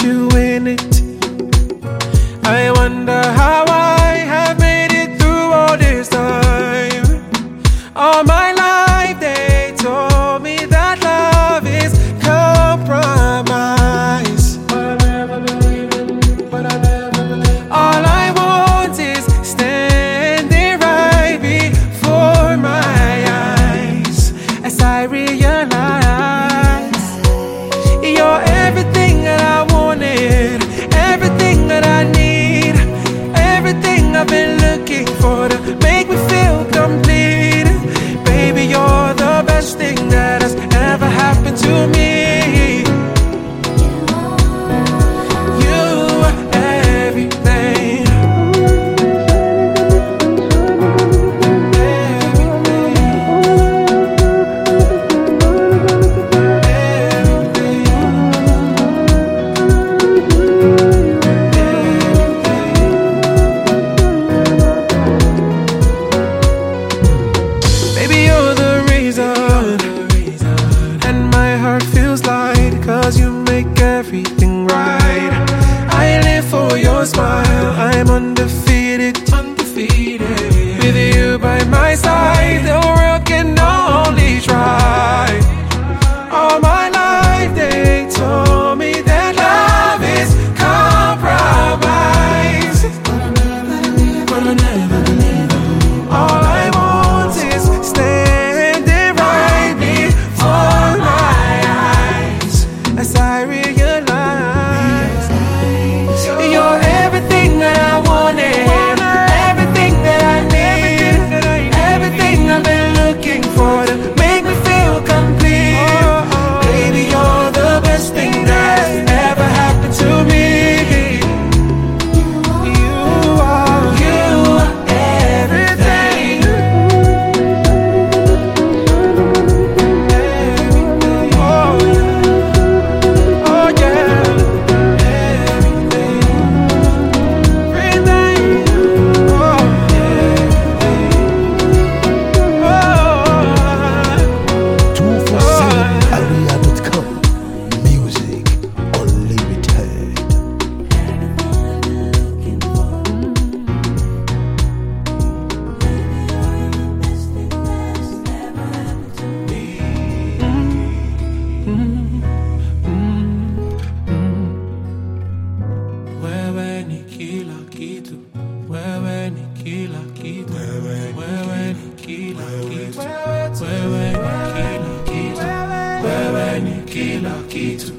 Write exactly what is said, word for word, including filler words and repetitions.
you in it. I wonder how I have made it through all this time. All my life they told me that love is compromise, but I never believe it, but I never believe it. All I want is standing right before my eyes as I realize you're everything that I wanted, everything that I need, everything I've been looking for to make me feel complete. Baby, you're the best thing that has ever happened to me. You are everything. Baby, you're the reason, and my heart feels light, cause you make everything right. I live for your smile, I'm undefeated, undefeated. With you by my side, the world can only try. All my life they told me that love is compromise, but I never believe it. All I want is standing right before my eyes as I realize you're everything that I wanted, everything that I need, everything I've been looking for to make me feel complete. Baby, you're the best thing that's ever happened to me. You are, you are everything. Oh yeah, oh yeah, everything, everything. Oh yeah, two four seven area dot com. Music Unlimited. wewe ni kila kitu, wewe ni kila kitu, wewe ni kila kitu, wewe ni kila kitu, wewe ni kila kitu.